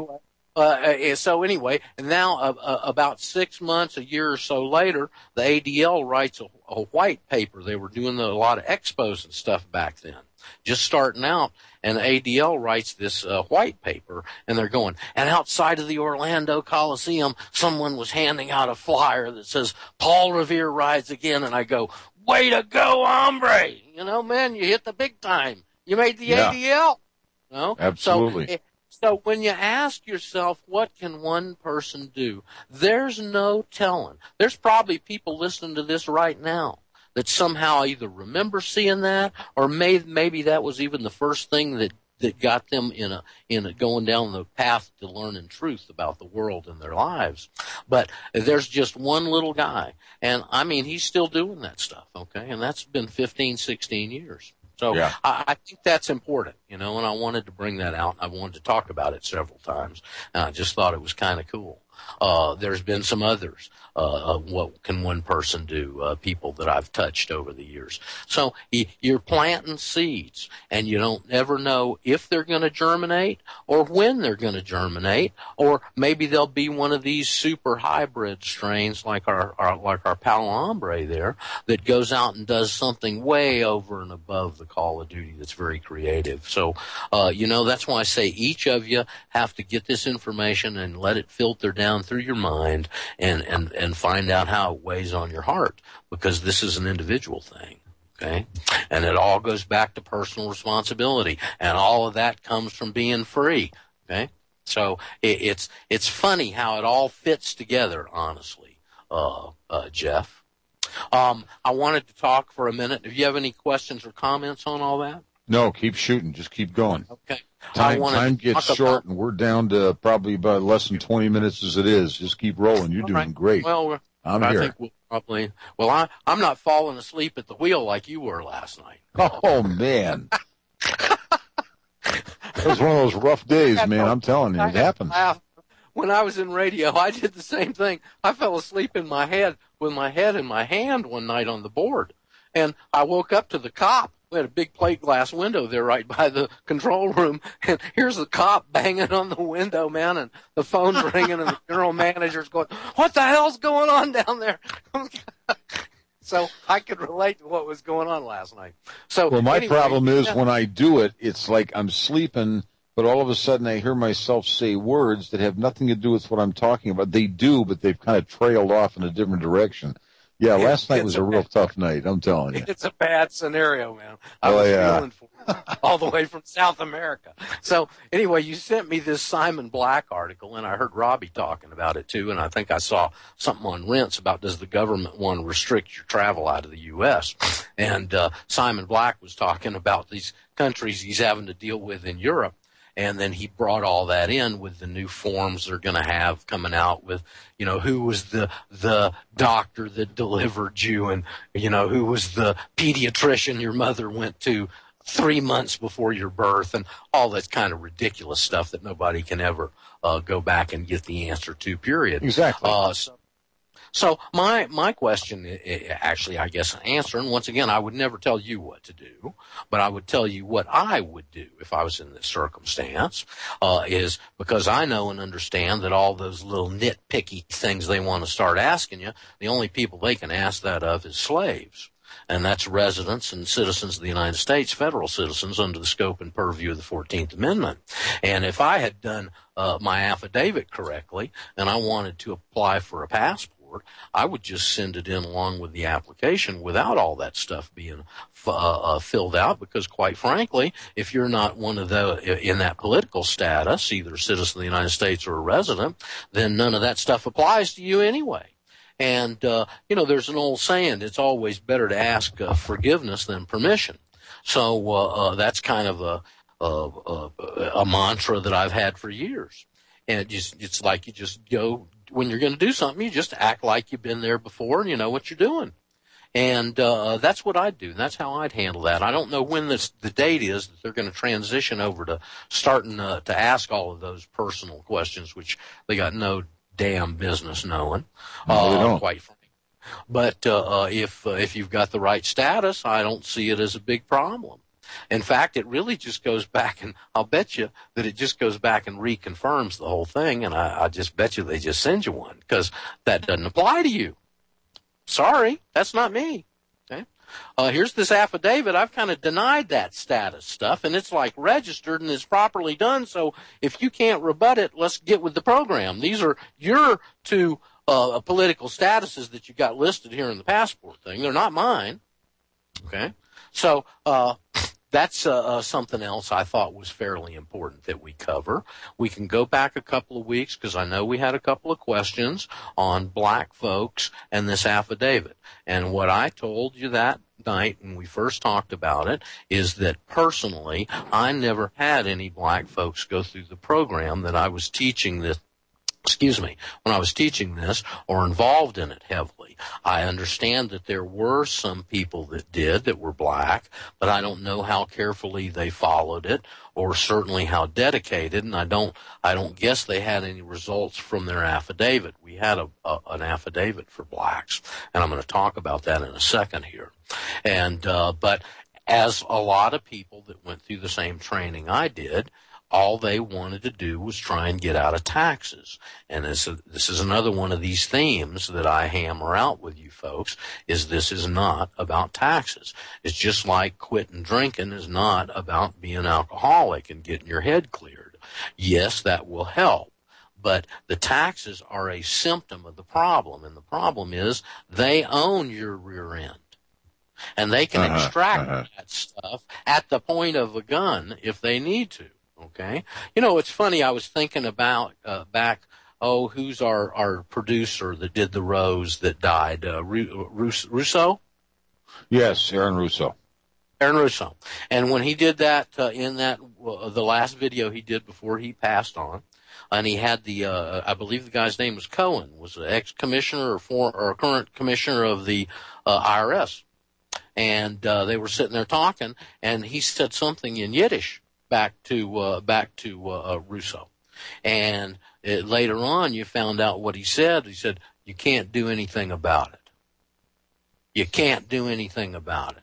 Anyway, and now about 6 months, a year or so later, the ADL writes a white paper. They were doing a lot of expos and stuff back then, just starting out. And ADL writes this white paper, and they're going, and outside of the Orlando Coliseum, someone was handing out a flyer that says, Paul Revere Rides Again. And I go, way to go, hombre. Man, you hit the big time. You made the ADL. Absolutely. So when you ask yourself, what can one person do? There's no telling. There's probably people listening to this right now that somehow either remember seeing that, or maybe that was even the first thing that got them in a going down the path to learning truth about the world and their lives. But there's just one little guy, and I mean, he's still doing that stuff, okay? And that's been 15, 16 years. So I think that's important, and I wanted to bring that out. I wanted to talk about it several times, and I just thought it was kind of cool. There's been some others. What can one person do? People that I've touched over the years. So you're planting seeds, and you don't ever know if they're going to germinate or when they're going to germinate, or maybe they'll be one of these super hybrid strains like our Palo Hombre there that goes out and does something way over and above the Call of Duty that's very creative. So, that's why I say each of you have to get this information and let it filter down through your mind and find out how it weighs on your heart, because this is an individual thing, okay? And it all goes back to personal responsibility, and all of that comes from being free, okay? So it's funny how it all fits together, honestly, Jeff. I wanted to talk for a minute. Do you have any questions or comments on all that? No, keep shooting. Just keep going. Okay. Time gets short, and we're down to probably about less than 20 minutes as it is. Just keep rolling. You're doing great. Well, I think we'll probably. Well, I'm not falling asleep at the wheel like you were last night. Oh man, it was one of those rough days, man. I'm telling you, it happens. When I was in radio, I did the same thing. I fell asleep in my head with my head in my hand one night on the board, and I woke up to the cop. We had a big plate glass window there right by the control room, and here's the cop banging on the window, man, and the phone's ringing, and the general manager's going, what the hell's going on down there? So I could relate to what was going on last night. So, well, my anyway, problem is when I do it, it's like I'm sleeping, but all of a sudden I hear myself say words that have nothing to do with what I'm talking about. They do, but they've kind of trailed off in a different direction. Yeah, last night was a real tough night, I'm telling you. It's a bad scenario, man. I was feeling for it all the way from South America. So, anyway, you sent me this Simon Black article, and I heard Robbie talking about it, too, and I think I saw something on Rents about does the government want to restrict your travel out of the U.S., and Simon Black was talking about these countries he's having to deal with in Europe. And then he brought all that in with the new forms they're going to have coming out with, who was the doctor that delivered you, and, who was the pediatrician your mother went to 3 months before your birth, and all that kind of ridiculous stuff that nobody can ever go back and get the answer to, period. Exactly. So my question, actually, I guess, answer, and once again, I would never tell you what to do, but I would tell you what I would do if I was in this circumstance, is because I know and understand that all those little nitpicky things they want to start asking you, the only people they can ask that of is slaves. And that's residents and citizens of the United States, federal citizens, under the scope and purview of the 14th Amendment. And if I had done my affidavit correctly and I wanted to apply for a passport, I would just send it in along with the application without all that stuff being filled out, because quite frankly, if you're not one of in that political status, either a citizen of the United States or a resident, then none of that stuff applies to you anyway. And, there's an old saying, it's always better to ask forgiveness than permission. So, that's kind of a mantra that I've had for years. And it's like you just go, when you're going to do something, you just act like you've been there before and you know what you're doing. And, that's what I'd do. That's how I'd handle that. I don't know when the date is that they're going to transition over to starting to ask all of those personal questions, which they got no damn business knowing, quite frankly. But if you've got the right status, I don't see it as a big problem. In fact, it really just goes back, and I'll bet you that it just goes back and reconfirms the whole thing, and I just bet you they just send you one, because that doesn't apply to you. Sorry, that's not me. Okay? Here's this affidavit. I've kind of denied that status stuff, and it's like registered and it's properly done. So if you can't rebut it, let's get with the program. These are your two political statuses that you got listed here in the passport thing. They're not mine. Okay? So that's something else I thought was fairly important that we cover. We can go back a couple of weeks, because I know we had a couple of questions on black folks and this affidavit. And what I told you that night when we first talked about it is that personally, I never had any black folks go through the program that I was teaching this. When I was teaching this or involved in it heavily. I understand that there were some people that were black, but I don't know how carefully they followed it, or certainly how dedicated, and I don't guess they had any results from their affidavit. We had an affidavit for blacks, and I'm going to talk about that in a second here. And but as a lot of people that went through the same training I did, all they wanted to do was try and get out of taxes. And this is another one of these themes that I hammer out with you folks, is this is not about taxes. It's just like quitting drinking is not about being alcoholic and getting your head cleared. Yes, that will help. But the taxes are a symptom of the problem. And the problem is they own your rear end. And they can extract that stuff at the point of a gun if they need to. Okay. It's funny. I was thinking about, who's our producer that did the Rose that died? Russo? Yes, Aaron Russo. Aaron Russo. And when he did that, the last video he did before he passed on, and he had I believe the guy's name was Cohen, was an ex-commissioner or current commissioner of the, IRS. And, they were sitting there talking, and he said something in Yiddish back to Russo. And later on, you found out what he said. He said, you can't do anything about it. You can't do anything about it.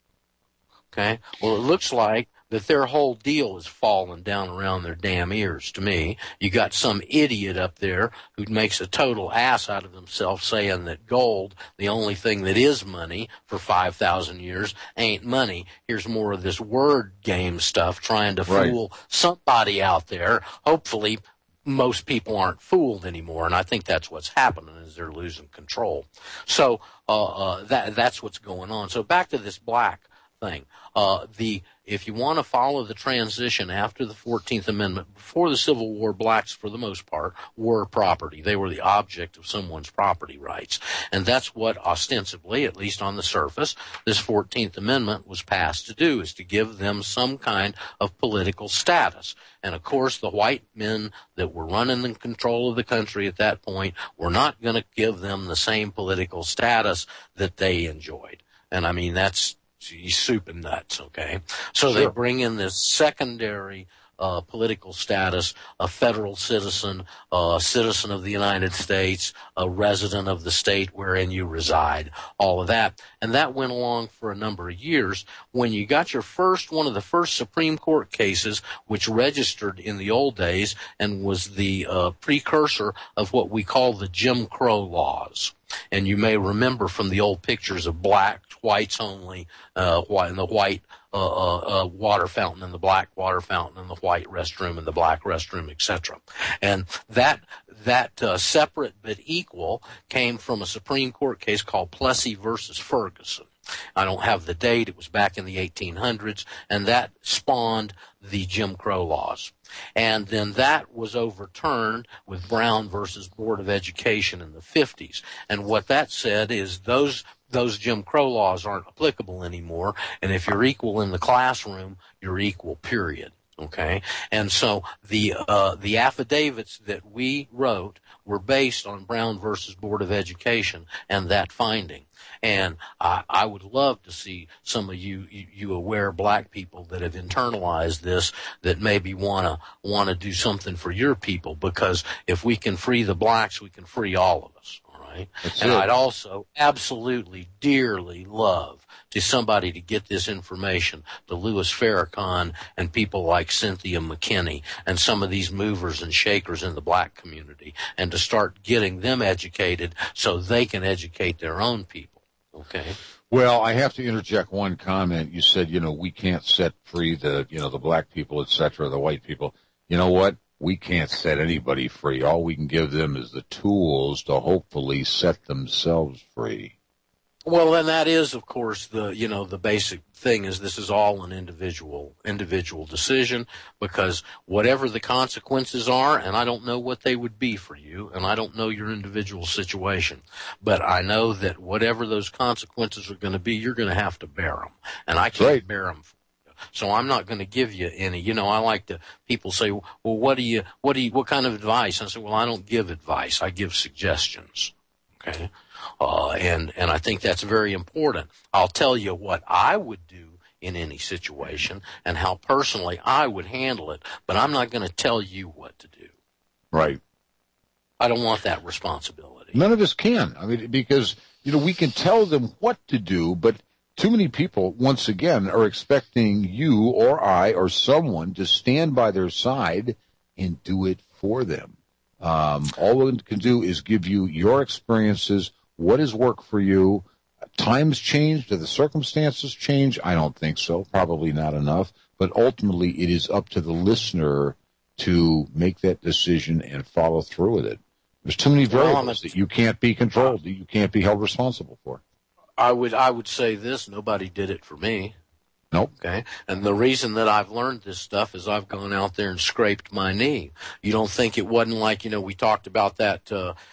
Okay? Well, it looks like that their whole deal is falling down around their damn ears to me. You got some idiot up there who makes a total ass out of himself saying that gold, the only thing that is money for 5,000 years, ain't money. Here's more of this word game stuff trying to fool somebody out there. Hopefully most people aren't fooled anymore, and I think that's what's happening is they're losing control. So that's what's going on. So back to this black thing. If you want to follow the transition after the 14th Amendment, before the Civil War, blacks, for the most part, were property. They were the object of someone's property rights. And that's what ostensibly, at least on the surface, this 14th Amendment was passed to do, is to give them some kind of political status. And of course, the white men that were running the control of the country at that point were not going to give them the same political status that they enjoyed. And I mean, that's soup and nuts, okay? So they bring in this secondary political status, a federal citizen, a citizen of the United States, a resident of the state wherein you reside, all of that. And that went along for a number of years. When you got your one of the first Supreme Court cases, which registered in the old days and was the precursor of what we call the Jim Crow laws. And you may remember from the old pictures of blacks, whites only, and the white water fountain and the black water fountain and the white restroom and the black restroom, etc. And that separate but equal came from a Supreme Court case called Plessy versus Ferguson. I don't have the date. It was back in the 1800s, and that spawned the Jim Crow laws. And then that was overturned with Brown versus Board of Education in the 50s. And what that said is those Jim Crow laws aren't applicable anymore, and if you're equal in the classroom, you're equal, period. Okay? And so the affidavits that we wrote were based on Brown versus Board of Education and that finding. And I would love to see some of you aware black people that have internalized this, that maybe want to do something for your people, because if we can free the blacks, we can free all of us. All right. And I'd also absolutely dearly love somebody to get this information to Louis Farrakhan and people like Cynthia McKinney and some of these movers and shakers in the black community, and to start getting them educated so they can educate their own people. Okay. Well, I have to interject one comment. You said, we can't set free the black people, et cetera, the white people. You know what? We can't set anybody free. All we can give them is the tools to hopefully set themselves free. Well, and that is, of course, the basic thing is this is all an individual decision, because whatever the consequences are, and I don't know what they would be for you, and I don't know your individual situation, but I know that whatever those consequences are going to be, you're going to have to bear them, and I can't bear them. So I'm not going to give you any. I like to. People say, "Well, what kind of advice?" I say, "Well, I don't give advice. I give suggestions." Okay. And I think that's very important. I'll tell you what I would do in any situation and how personally I would handle it, but I'm not going to tell you what to do. Right. I don't want that responsibility. None of us can. I mean, because, we can tell them what to do, but too many people, once again, are expecting you or I or someone to stand by their side and do it for them. All we can do is give you your experiences. What has worked for you? Times change? Do the circumstances change? I don't think so. Probably not enough. But ultimately, it is up to the listener to make that decision and follow through with it. There's too many variables that you can't be controlled, that you can't be held responsible for. I would say this: nobody did it for me. Nope. Okay. And the reason that I've learned this stuff is I've gone out there and scraped my knee. You don't think it wasn't like, we talked about that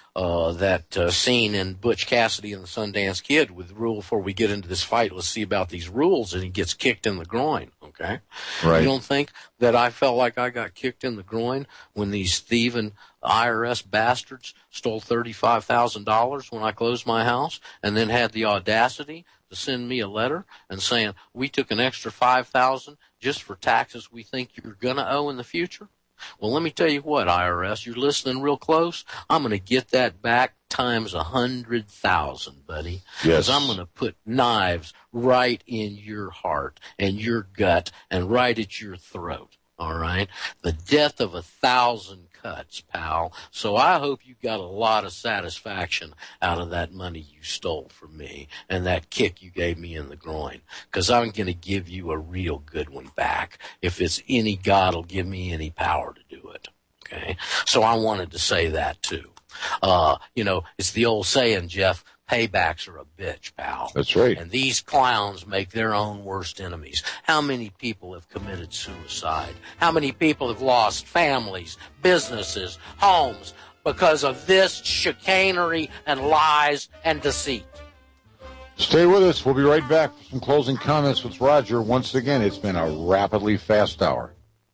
scene in Butch Cassidy and the Sundance Kid with the rule before we get into this fight. Let's see about these rules. And he gets kicked in the groin. Okay. Right. You don't think that I felt like I got kicked in the groin when these thieving IRS bastards stole $35,000 when I closed my house, and then had the audacity to send me a letter and saying, we took an extra $5,000 just for taxes we think you're going to owe in the future? Well, let me tell you what, IRS, you're listening real close. I'm going to get that back times 100,000, buddy. Yes. Because I'm going to put knives right in your heart and your gut and right at your throat. All right? The death of 1,000 cuts, pal. So I hope you got a lot of satisfaction out of that money you stole from me and that kick you gave me in the groin, because I'm going to give you a real good one back if it's any God will give me any power to do it. Okay? So I wanted to say that too. It's the old saying, Jeff, paybacks are a bitch, pal. That's right. And these clowns make their own worst enemies. How many people have committed suicide? How many people have lost families, businesses, homes because of this chicanery and lies and deceit? Stay with us. We'll be right back for some closing comments with Roger. Once again, it's been a rapidly fast hour.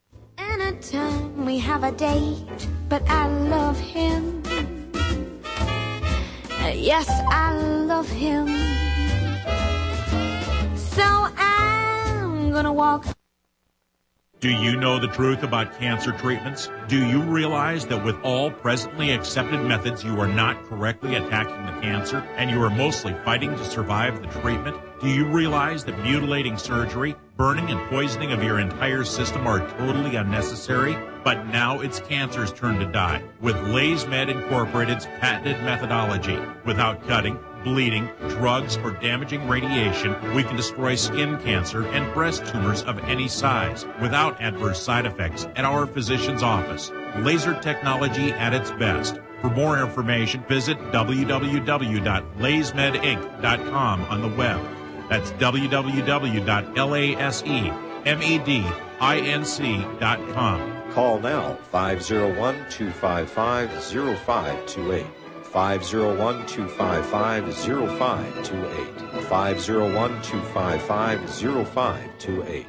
Anytime we have a date, but I love him. Yes, I love him. So I'm gonna walk. Do you know the truth about cancer treatments? Do you realize that with all presently accepted methods, you are not correctly attacking the cancer and you are mostly fighting to survive the treatment? Do you realize that mutilating surgery, burning and poisoning of your entire system are totally unnecessary? But now it's cancer's turn to die with LaysMed Incorporated's patented methodology. Without cutting, bleeding, drugs, or damaging radiation, we can destroy skin cancer and breast tumors of any size without adverse side effects at our physician's office. Laser technology at its best. For more information, visit www.laysmedinc.com on the web. That's www.laysmedinc.com. Call now, 501-255-0528. 501-255-0528. 501-255-0528.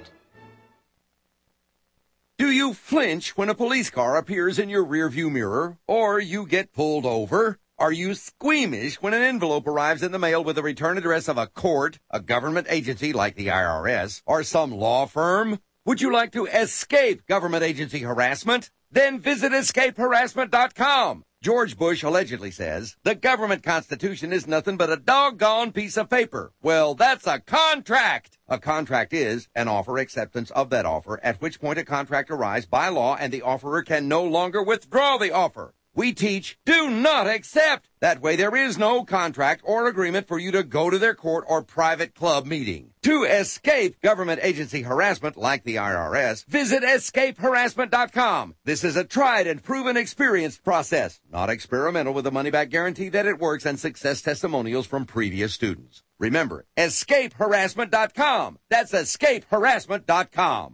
Do you flinch when a police car appears in your rearview mirror, or you get pulled over? Are you squeamish when an envelope arrives in the mail with the return address of a court, a government agency like the IRS, or some law firm? Would you like to escape government agency harassment? Then visit escapeharassment.com. George Bush allegedly says, the government constitution is nothing but a doggone piece of paper. Well, that's a contract. A contract is an offer acceptance of that offer, at which point a contract arrives by law and the offerer can no longer withdraw the offer. We teach, do not accept. That way there is no contract or agreement for you to go to their court or private club meeting. To escape government agency harassment like the IRS, visit escapeharassment.com. This is a tried and proven experienced process, not experimental, with a money-back guarantee that it works and success testimonials from previous students. Remember, escapeharassment.com. That's escapeharassment.com.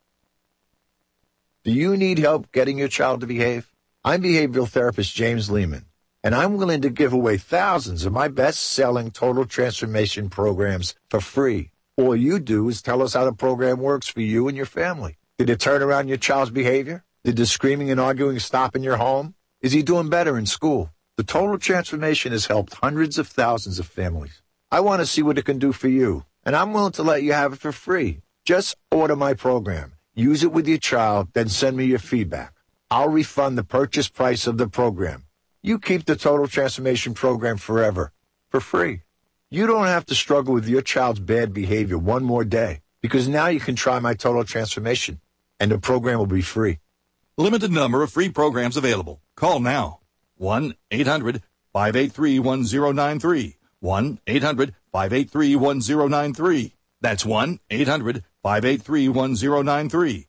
Do you need help getting your child to behave? I'm behavioral therapist James Lehman, and I'm willing to give away thousands of my best-selling total transformation programs for free. All you do is tell us how the program works for you and your family. Did it turn around your child's behavior? Did the screaming and arguing stop in your home? Is he doing better in school? The total transformation has helped hundreds of thousands of families. I want to see what it can do for you, and I'm willing to let you have it for free. Just order my program, use it with your child, then send me your feedback. I'll refund the purchase price of the program. You keep the Total Transformation Program forever, for free. You don't have to struggle with your child's bad behavior one more day, because now you can try my Total Transformation, and the program will be free. Limited number of free programs available. Call now. 1-800-583-1093. 1-800-583-1093. That's 1-800-583-1093.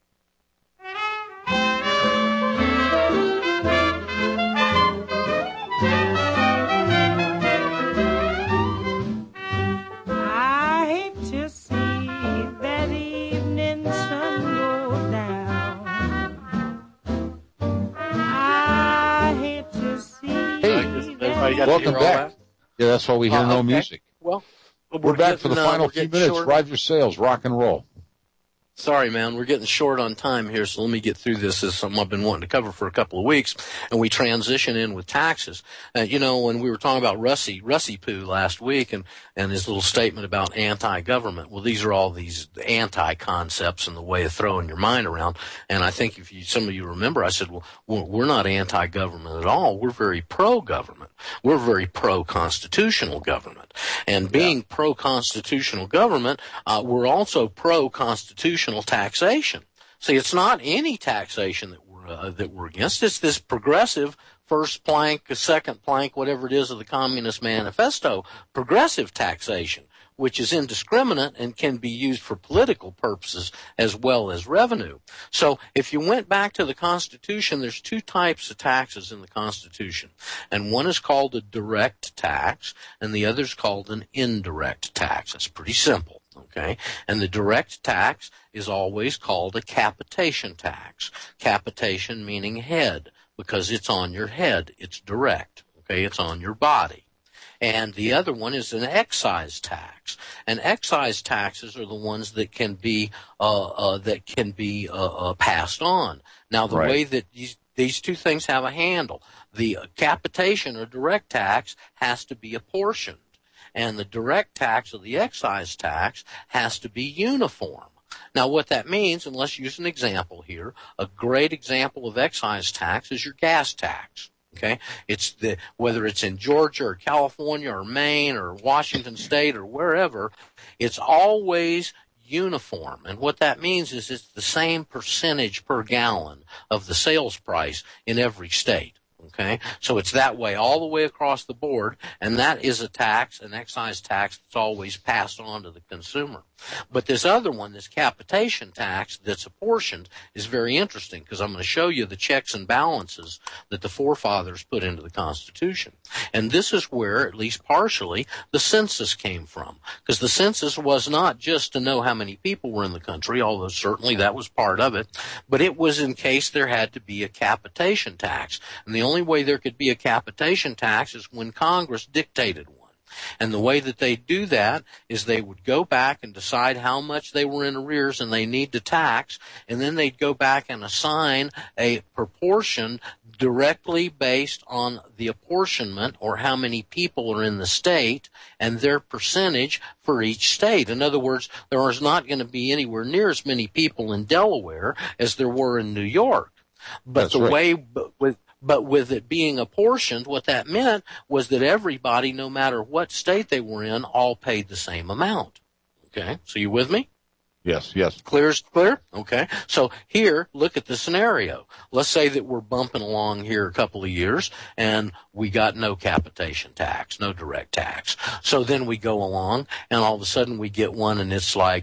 Welcome back. Yeah, that's why we hear no music. Well, we're back for the final few minutes. Drive your sales, rock and roll. Sorry, man, we're getting short on time here, so let me get through this. This is something I've been wanting to cover for a couple of weeks, and we transition in with taxes. You know, when we were talking about Russie Poo last week and his little statement about anti-government, well, these are all these anti-concepts and the way of throwing your mind around. And I think some of you remember, I said, well, we're not anti-government at all. We're very pro-government. We're very pro-constitutional government. And being pro-constitutional government, we're also pro-constitutional taxation. See, it's not any taxation that we're against. It's this progressive first plank, second plank, whatever it is of the Communist Manifesto, progressive taxation, which is indiscriminate and can be used for political purposes as well as revenue. So if you went back to the Constitution, there's two types of taxes in the Constitution. And one is called a direct tax, and the other is called an indirect tax. That's pretty simple. Okay, and the direct tax is always called a capitation tax. Capitation meaning head, because it's on your head. It's direct. Okay, it's on your body. And the other one is an excise tax. And excise taxes are the ones that can be passed on. Now, the way that these two things have a handle, the capitation or direct tax has to be apportioned. And the direct tax or the excise tax has to be uniform. Now, what that means, and let's use an example here, a great example of excise tax is your gas tax. Okay, it's whether it's in Georgia or California or Maine or Washington State or wherever, it's always uniform. And what that means is it's the same percentage per gallon of the sales price in every state. Okay, so it's that way all the way across the board, and that is a tax, an excise tax that's always passed on to the consumer. But this other one, this capitation tax that's apportioned, is very interesting because I'm going to show you the checks and balances that the forefathers put into the Constitution. And this is where, at least partially, the census came from. Because the census was not just to know how many people were in the country, although certainly that was part of it, but it was in case there had to be a capitation tax. And the only way there could be a capitation tax is when Congress dictated one. And the way that they do that is they would go back and decide how much they were in arrears and they need to tax, and then they'd go back and assign a proportion directly based on the apportionment or how many people are in the state and their percentage for each state. In other words, there is not going to be anywhere near as many people in Delaware as there were in New York. But But with it being apportioned, what that meant was that everybody, no matter what state they were in, all paid the same amount. Okay, so you with me? Yes. Clear? Okay. So here, look at the scenario. Let's say that we're bumping along here a couple of years and we got no capitation tax, no direct tax. So then we go along and all of a sudden we get one and it's like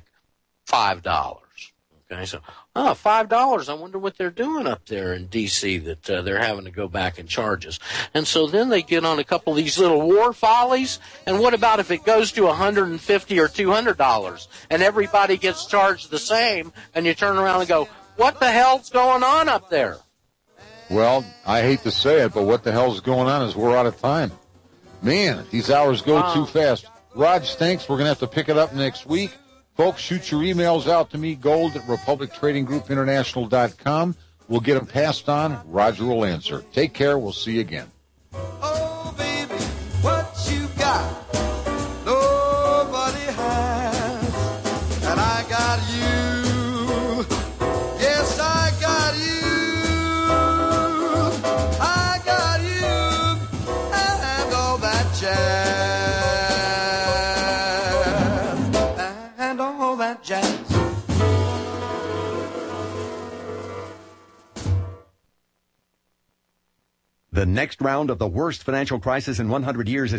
$5. Okay, so, $5, I wonder what they're doing up there in D.C. that they're having to go back and charge us. And so then they get on a couple of these little war follies, and what about if it goes to $150 or $200 and everybody gets charged the same, and you turn around and go, what the hell's going on up there? Well, I hate to say it, but what the hell's going on is we're out of time. Man, these hours go too fast. Raj, thanks. We're going to have to pick it up next week. Folks, shoot your emails out to me, gold@republictradinggroupinternational.com. We'll get them passed on. Roger will answer. Take care. We'll see you again. Oh, baby, what you got, nobody has. And I got you. Yes, I got you. I got you. And all that jazz. The next round of the worst financial crisis in 100 years is